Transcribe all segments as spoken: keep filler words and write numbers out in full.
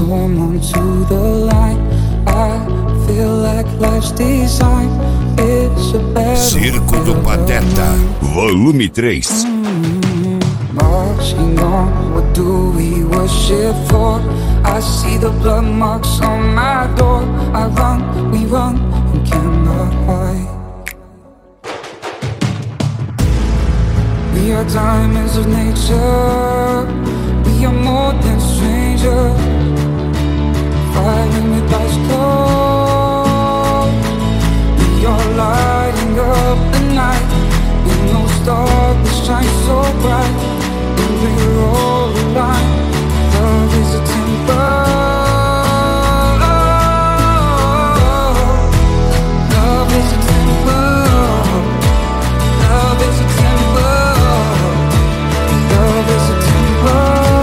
storm onto the line. I feel like life's design is a battle. Circo do Pateta, volume três. Mm-hmm. Marching on, what do we worship for? I see the blood marks on my door. I run, we run, and cannot hide. We are diamonds of nature. We are more than strangers. Fighting with eyes closed. We are lighting up the night. In no star that shines so bright. And we're all alive. Love is a temper. Love is a temper. Love is a temper. Love is a temper.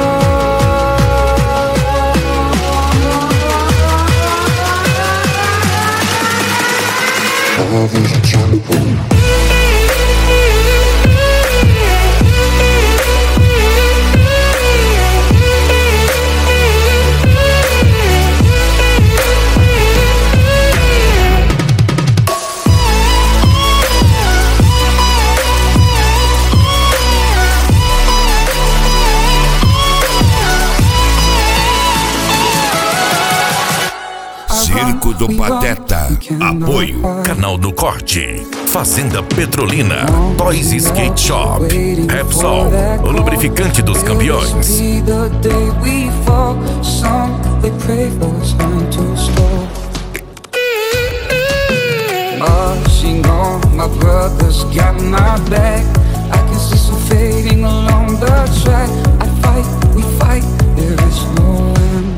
Love is a temper. Circo do Pateta. Apoio Canal do Corte, Fazenda Petrolina, Toys Skate Shop, Repsol, o lubrificante dos campeões. Marching on, my brothers got my back. I can see some fading along the track. I fight, we fight, there is no end.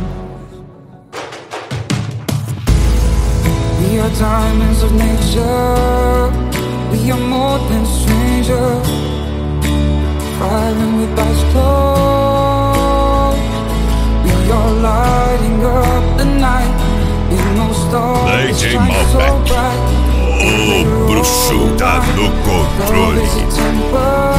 We are diamonds of nature. We are more than strangers. Firing with eyes closed. We are lighting up the night. In no stars D J shine so Malbec, bright. o bruxo tá no controle. Love is a temper.